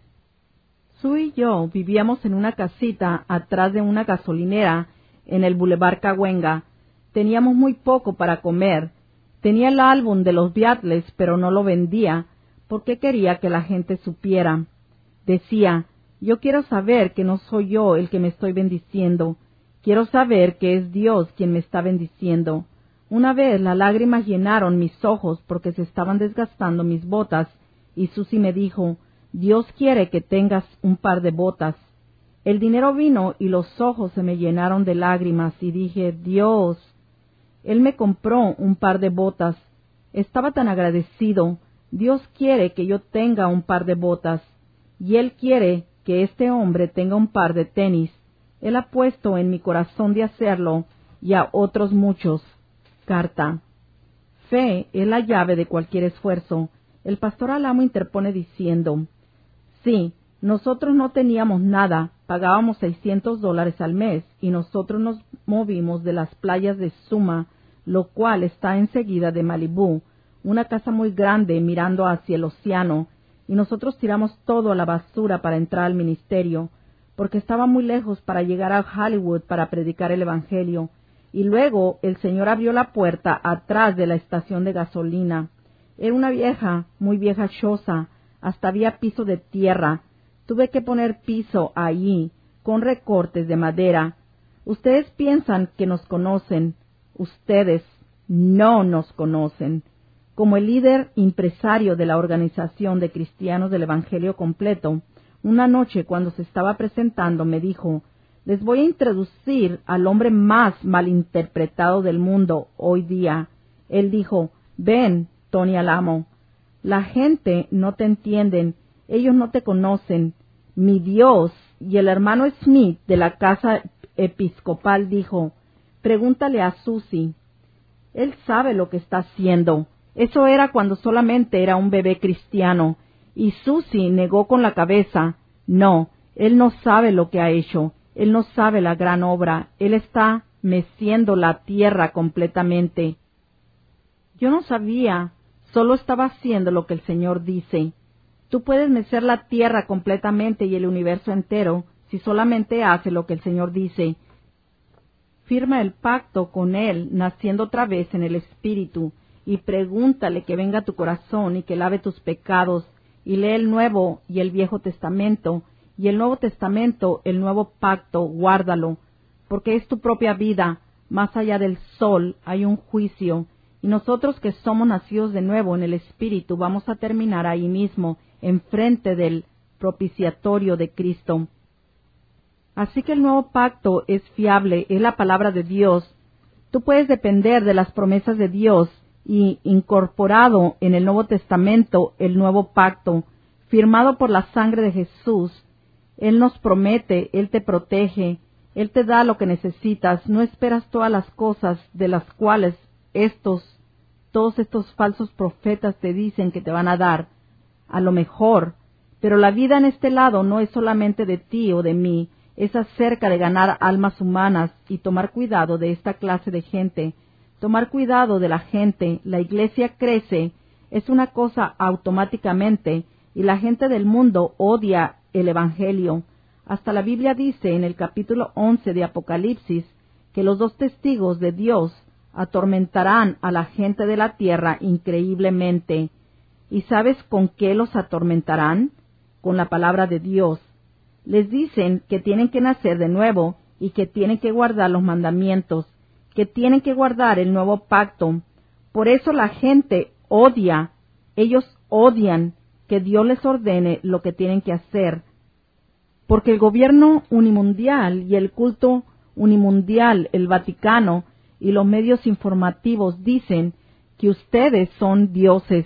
Sue y yo vivíamos en una casita atrás de una gasolinera en el Boulevard Cahuenga. Teníamos muy poco para comer. Tenía el álbum de los Beatles, pero no lo vendía porque quería que la gente supiera. Decía: yo quiero saber que no soy yo el que me estoy bendiciendo. Quiero saber que es Dios quien me está bendiciendo. Una vez las lágrimas llenaron mis ojos porque se estaban desgastando mis botas, y Susie me dijo: Dios quiere que tengas un par de botas. El dinero vino y los ojos se me llenaron de lágrimas y dije: Dios. Él me compró un par de botas. Estaba tan agradecido. Dios quiere que yo tenga un par de botas, y Él quiere que este hombre tenga un par de tenis. Él ha puesto en mi corazón de hacerlo, y a otros muchos. Carta. Fe es la llave de cualquier esfuerzo. El pastor Alamo interpone diciendo: sí, nosotros no teníamos nada, pagábamos $600 al mes, y nosotros nos movimos de las playas de Suma, lo cual está enseguida de Malibú, una casa muy grande mirando hacia el océano, y nosotros tiramos todo a la basura para entrar al ministerio, porque estaba muy lejos para llegar a Hollywood para predicar el Evangelio. Y luego el Señor abrió la puerta atrás de la estación de gasolina. Era una vieja, muy vieja choza, hasta había piso de tierra. Tuve que poner piso allí, con recortes de madera. Ustedes piensan que nos conocen. Ustedes no nos conocen. Como el líder empresario de la Organización de Cristianos del Evangelio Completo, una noche cuando se estaba presentando me dijo: les voy a introducir al hombre más malinterpretado del mundo hoy día. Él dijo: ven, Tony Alamo. La gente no te entienden, ellos no te conocen. Mi Dios. Y el hermano Smith de la casa episcopal dijo: pregúntale a Susie. Él sabe lo que está haciendo. Eso era cuando solamente era un bebé cristiano. Y Susie negó con la cabeza: no, él no sabe lo que ha hecho. Él no sabe la gran obra. Él está meciendo la tierra completamente. Yo no sabía, solo estaba haciendo lo que el Señor dice. Tú puedes mecer la tierra completamente y el universo entero si solamente hace lo que el Señor dice. Firma el pacto con Él, naciendo otra vez en el Espíritu, y pregúntale que venga a tu corazón y que lave tus pecados, y lee el Nuevo y el Viejo Testamento, y el Nuevo Testamento, el Nuevo Pacto, guárdalo, porque es tu propia vida. Más allá del sol hay un juicio, y nosotros que somos nacidos de nuevo en el Espíritu vamos a terminar ahí mismo, enfrente del propiciatorio de Cristo. Así que el Nuevo Pacto es fiable, es la palabra de Dios. Tú puedes depender de las promesas de Dios y incorporado en el Nuevo Testamento, el Nuevo Pacto, firmado por la sangre de Jesús. Él nos promete, Él te protege, Él te da lo que necesitas. No esperas todas las cosas de las cuales todos estos falsos profetas te dicen que te van a dar. A lo mejor, pero la vida en este lado no es solamente de ti o de mí, es acerca de ganar almas humanas y tomar cuidado de esta clase de gente. Tomar cuidado de la gente. La iglesia crece, es una cosa automáticamente, y la gente del mundo odia el Evangelio. Hasta la Biblia dice en el capítulo 11 de Apocalipsis que los dos testigos de Dios atormentarán a la gente de la tierra increíblemente. ¿Y sabes con qué los atormentarán? Con la palabra de Dios. Les dicen que tienen que nacer de nuevo y que tienen que guardar los mandamientos, que tienen que guardar el nuevo pacto. Por eso la gente odia, ellos odian que Dios les ordene lo que tienen que hacer. Porque el gobierno unimundial y el culto unimundial, el Vaticano y los medios informativos dicen que ustedes son dioses.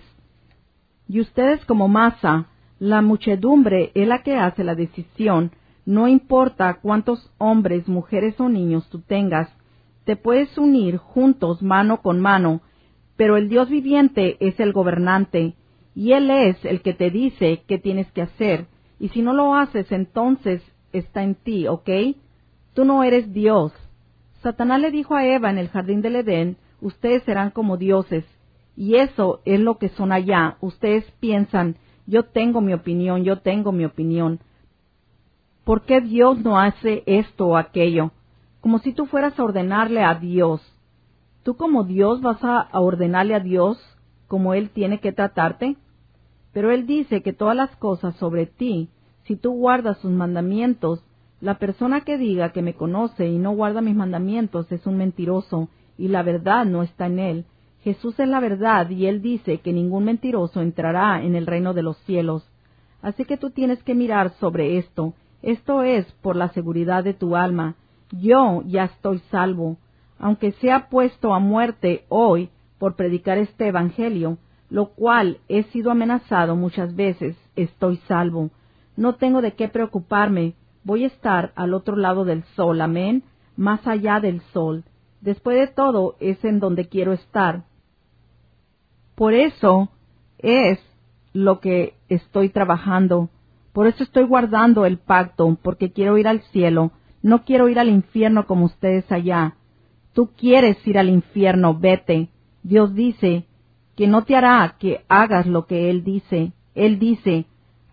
Y ustedes como masa, la muchedumbre es la que hace la decisión. No importa cuántos hombres, mujeres o niños tú tengas, te puedes unir juntos mano con mano, pero el Dios viviente es el gobernante, y Él es el que te dice qué tienes que hacer, y si no lo haces, entonces está en ti, ¿ok? Tú no eres Dios. Satanás le dijo a Eva en el jardín del Edén, ustedes serán como dioses, y eso es lo que son allá. Ustedes piensan, yo tengo mi opinión, yo tengo mi opinión. ¿Por qué Dios no hace esto o aquello? Como si tú fueras a ordenarle a Dios. ¿Tú como Dios vas a ordenarle a Dios como Él tiene que tratarte? Pero Él dice que todas las cosas sobre ti, si tú guardas sus mandamientos, la persona que diga que me conoce y no guarda mis mandamientos es un mentiroso, y la verdad no está en él. Jesús es la verdad, y Él dice que ningún mentiroso entrará en el reino de los cielos. Así que tú tienes que mirar sobre esto. Esto es por la seguridad de tu alma. Yo ya estoy salvo. Aunque sea puesto a muerte hoy por predicar este evangelio, lo cual he sido amenazado muchas veces, estoy salvo. No tengo de qué preocuparme. Voy a estar al otro lado del sol, amén, más allá del sol. Después de todo, es en donde quiero estar. Por eso es lo que estoy trabajando. Por eso estoy guardando el pacto, porque quiero ir al cielo. No quiero ir al infierno como ustedes allá. Tú quieres ir al infierno, vete. Dios dice que no te hará que hagas lo que Él dice. Él dice,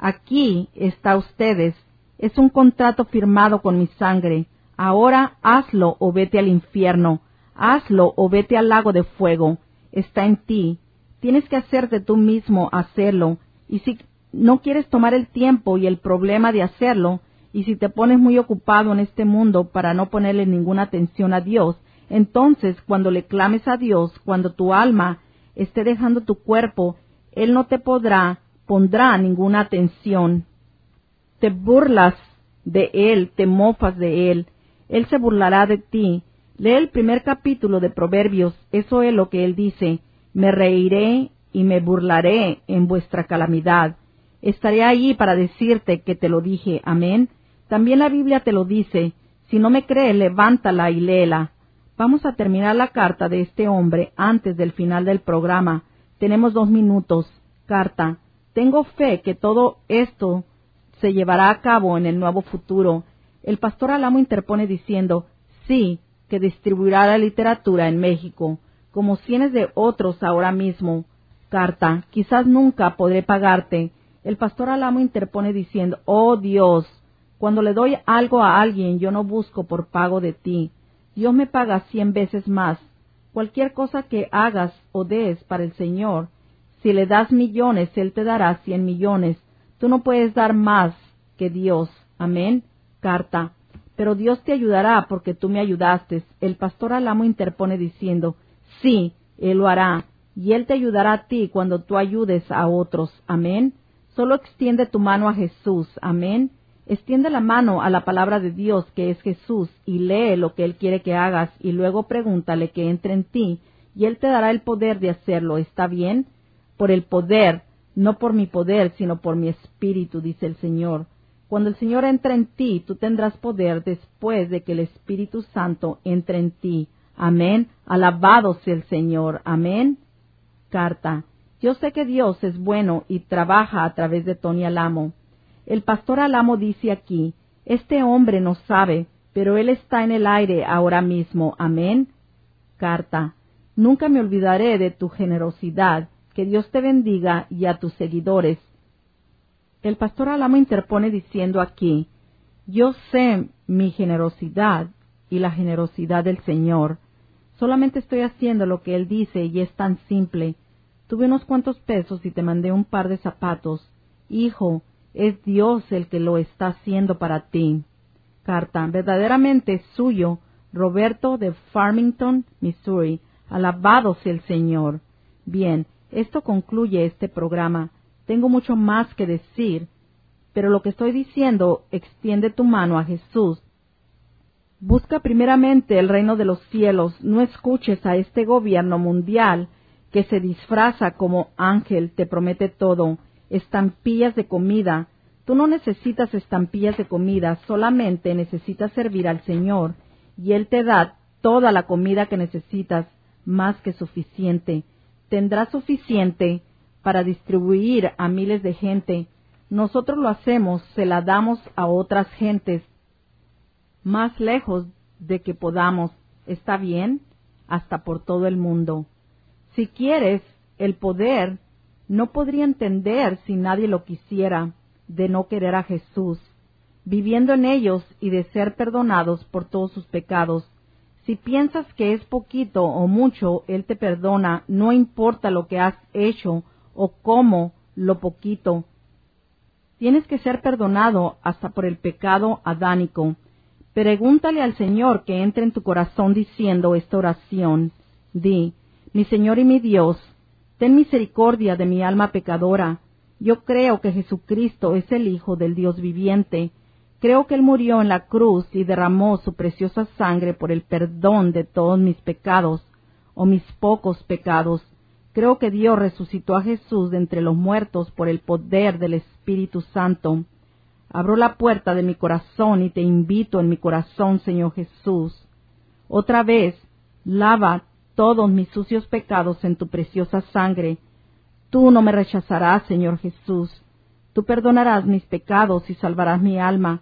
aquí está ustedes. Es un contrato firmado con mi sangre. Ahora hazlo o vete al infierno. Hazlo o vete al lago de fuego. Está en ti. Tienes que hacerte tú mismo hacerlo. Y si no quieres tomar el tiempo y el problema de hacerlo, y si te pones muy ocupado en este mundo para no ponerle ninguna atención a Dios, entonces cuando le clames a Dios, cuando tu alma esté dejando tu cuerpo, Él no te pondrá ninguna atención. Te burlas de Él, te mofas de Él. Él se burlará de ti. Lee el primer capítulo de Proverbios. Eso es lo que Él dice. Me reiré y me burlaré en vuestra calamidad. Estaré allí para decirte que te lo dije. Amén. También la Biblia te lo dice. Si no me crees, levántala y léela. Vamos a terminar la carta de este hombre antes del final del programa. Tenemos 2 minutos. Carta. Tengo fe que todo esto se llevará a cabo en el nuevo futuro. El pastor Alamo interpone diciendo, sí, que distribuirá la literatura en México, como cientos de otros ahora mismo. Carta. Quizás nunca podré pagarte. El pastor Alamo interpone diciendo, oh Dios, cuando le doy algo a alguien, yo no busco por pago de ti. Dios me paga 100 veces más. Cualquier cosa que hagas o des para el Señor, si le das millones, Él te dará 100 millones. Tú no puedes dar más que Dios. Amén. Carta. Pero Dios te ayudará porque tú me ayudaste. El pastor Alamo interpone diciendo, sí, Él lo hará. Y Él te ayudará a ti cuando tú ayudes a otros. Amén. Solo extiende tu mano a Jesús. Amén. Extiende la mano a la palabra de Dios, que es Jesús, y lee lo que Él quiere que hagas, y luego pregúntale que entre en ti, y Él te dará el poder de hacerlo. ¿Está bien? Por el poder, no por mi poder, sino por mi espíritu, dice el Señor. Cuando el Señor entre en ti, tú tendrás poder después de que el Espíritu Santo entre en ti. Amén. Alabado sea el Señor. Amén. Carta. Yo sé que Dios es bueno y trabaja a través de Tony Alamo. El pastor Alamo dice aquí, este hombre no sabe, pero él está en el aire ahora mismo. Amén. Carta. Nunca me olvidaré de tu generosidad. Que Dios te bendiga y a tus seguidores. El pastor Alamo interpone diciendo aquí, yo sé mi generosidad y la generosidad del Señor. Solamente estoy haciendo lo que Él dice y es tan simple. Tuve unos cuantos pesos y te mandé un par de zapatos. Hijo, es Dios el que lo está haciendo para ti. Carta, verdaderamente suyo, Roberto de Farmington, Missouri. Alabado sea el Señor. Bien, esto concluye este programa. Tengo mucho más que decir, pero lo que estoy diciendo, extiende tu mano a Jesús. Busca primeramente el reino de los cielos. No escuches a este gobierno mundial que se disfraza como ángel, te promete todo. Estampillas de comida. Tú no necesitas estampillas de comida, solamente necesitas servir al Señor, y Él te da toda la comida que necesitas, más que suficiente. Tendrás suficiente para distribuir a miles de gente. Nosotros lo hacemos, se la damos a otras gentes, más lejos de que podamos. ¿Está bien? Hasta por todo el mundo. Si quieres el poder, no podría entender si nadie lo quisiera, de no querer a Jesús, viviendo en ellos y de ser perdonados por todos sus pecados. Si piensas que es poquito o mucho, Él te perdona, no importa lo que has hecho o cómo lo poquito. Tienes que ser perdonado hasta por el pecado adánico. Pregúntale al Señor que entre en tu corazón diciendo esta oración. Di, mi Señor y mi Dios, ten misericordia de mi alma pecadora. Yo creo que Jesucristo es el Hijo del Dios viviente. Creo que Él murió en la cruz y derramó su preciosa sangre por el perdón de todos mis pecados, o mis pocos pecados. Creo que Dios resucitó a Jesús de entre los muertos por el poder del Espíritu Santo. Abro la puerta de mi corazón y te invito en mi corazón, Señor Jesús. Otra vez, lava todos mis sucios pecados en tu preciosa sangre. Tú no me rechazarás, Señor Jesús. Tú perdonarás mis pecados y salvarás mi alma.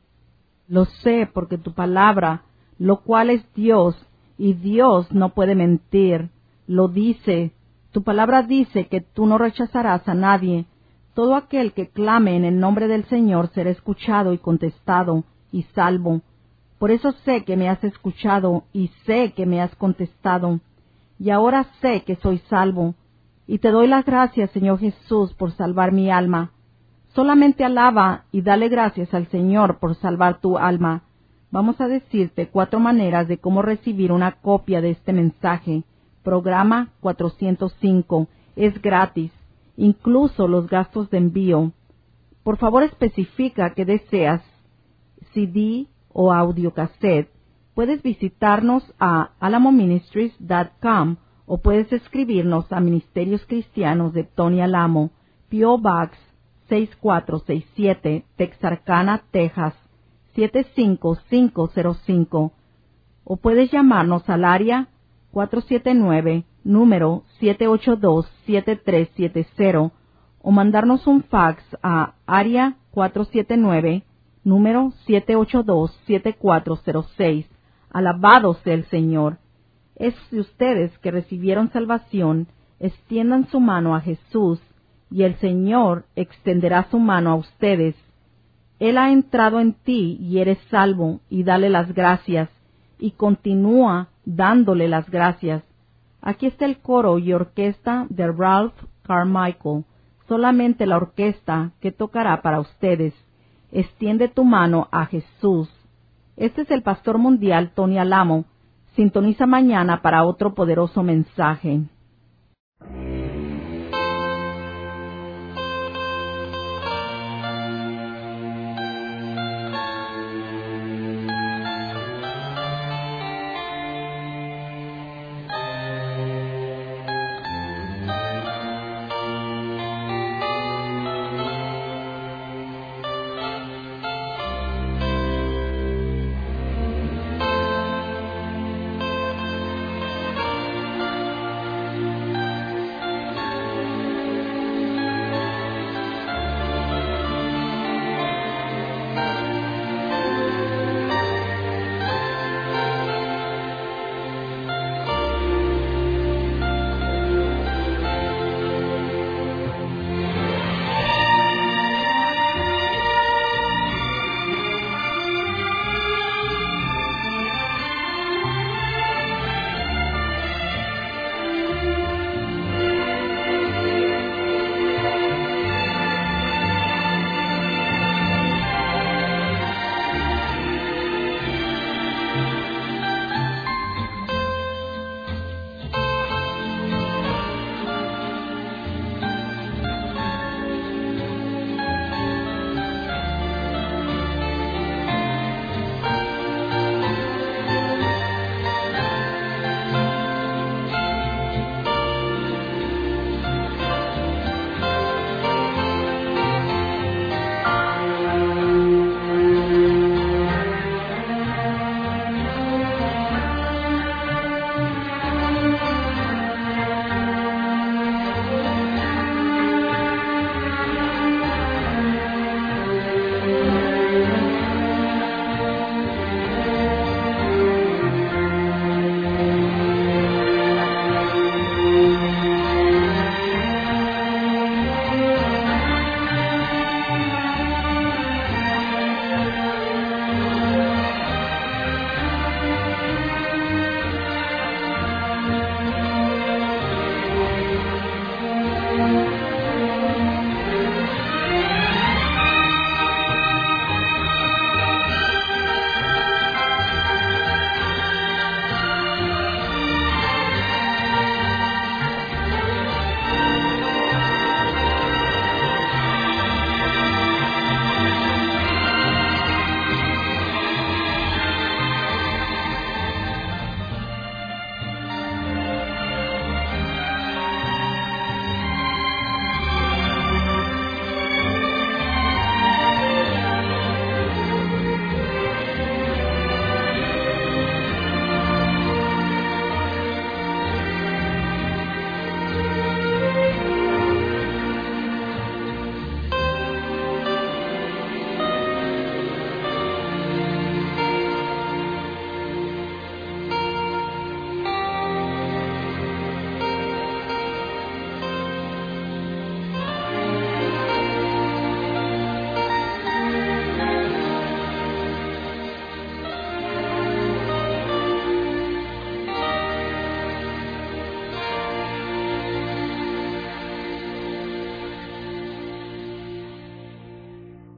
Lo sé porque tu palabra, lo cual es Dios, y Dios no puede mentir, lo dice. Tu palabra dice que tú no rechazarás a nadie. Todo aquel que clame en el nombre del Señor será escuchado y contestado y salvo. Por eso sé que me has escuchado y sé que me has contestado. Y ahora sé que soy salvo. Y te doy las gracias, Señor Jesús, por salvar mi alma. Solamente alaba y dale gracias al Señor por salvar tu alma. Vamos a decirte 4 maneras de cómo recibir una copia de este mensaje. Programa 405. Es gratis, incluso los gastos de envío. Por favor, especifica que deseas CD o audiocassette. Puedes visitarnos a alamoministries.com o puedes escribirnos a Ministerios Cristianos de Tony Alamo, P.O. Box 6467, Texarkana, Texas 75505, o puedes llamarnos al área 479, número 782-7370, o mandarnos un fax a área 479, número 782-7406. Alabado sea el Señor. Es de ustedes que recibieron salvación, extiendan su mano a Jesús, y el Señor extenderá su mano a ustedes. Él ha entrado en ti y eres salvo, y dale las gracias, y continúa dándole las gracias. Aquí está el coro y orquesta de Ralph Carmichael, solamente la orquesta que tocará para ustedes. Extiende tu mano a Jesús. Este es el pastor mundial Tony Alamo. Sintoniza mañana para otro poderoso mensaje.